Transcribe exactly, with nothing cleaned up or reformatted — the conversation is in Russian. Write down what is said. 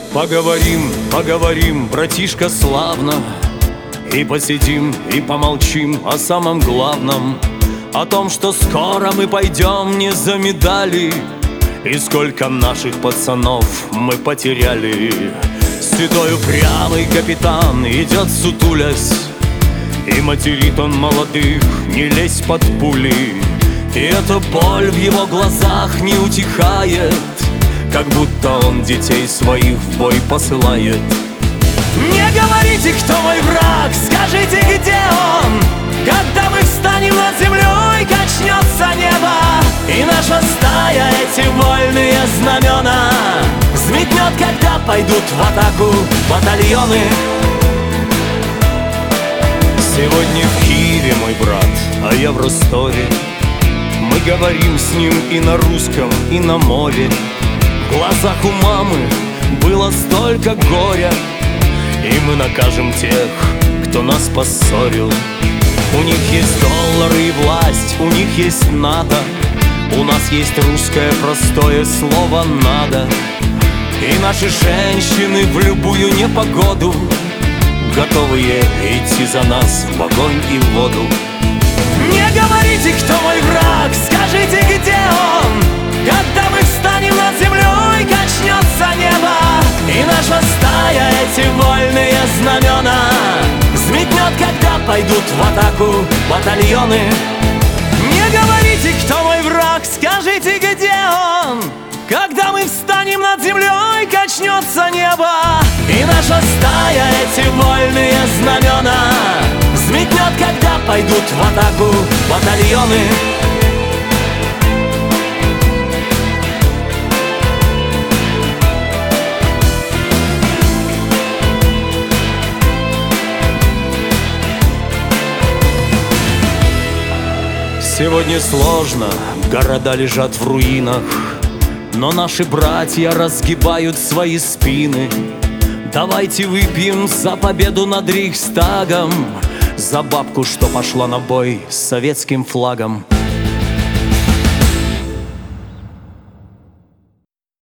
Поговорим, поговорим, братишка, славно, и посидим, и помолчим о самом главном, о том, что скоро мы пойдем не за медали, и сколько наших пацанов мы потеряли. Седой упрямый капитан идет сутулясь, и материт он молодых: не лезь под пули. И эта боль в его глазах не утихает, как будто он детей своих в бой посылает. Не говорите, кто мой враг, скажите, где он. Когда мы встанем над землей, качнется небо, и наша стая эти вольные знамена взметнет, когда пойдут в атаку батальоны. Сегодня в Киеве мой брат, а я в Ростове. Мы говорим с ним и на русском, и на мове. В глазах у мамы было столько горя, и мы накажем тех, кто нас поссорил. У них есть доллары и власть, у них есть НАТО, у нас есть русское простое слово «надо». И наши женщины в любую непогоду готовые идти за нас в огонь и в воду. Не говорите, кто мой враг, скажите, где он. Когда мы встанем над землей, качнется небо, и наша стая эти вольные знамена взметнет, когда пойдут в атаку батальоны. Не говорите, кто мой враг, скажите, где он. Когда мы встанем над землей, качнется небо, и наша стая эти вольные знамена взметнет, когда пойдут в атаку батальоны. Сегодня сложно, города лежат в руинах, но наши братья разгибают свои спины. Давайте выпьем за победу над Рейхстагом, за бабку, что пошла на бой с советским флагом.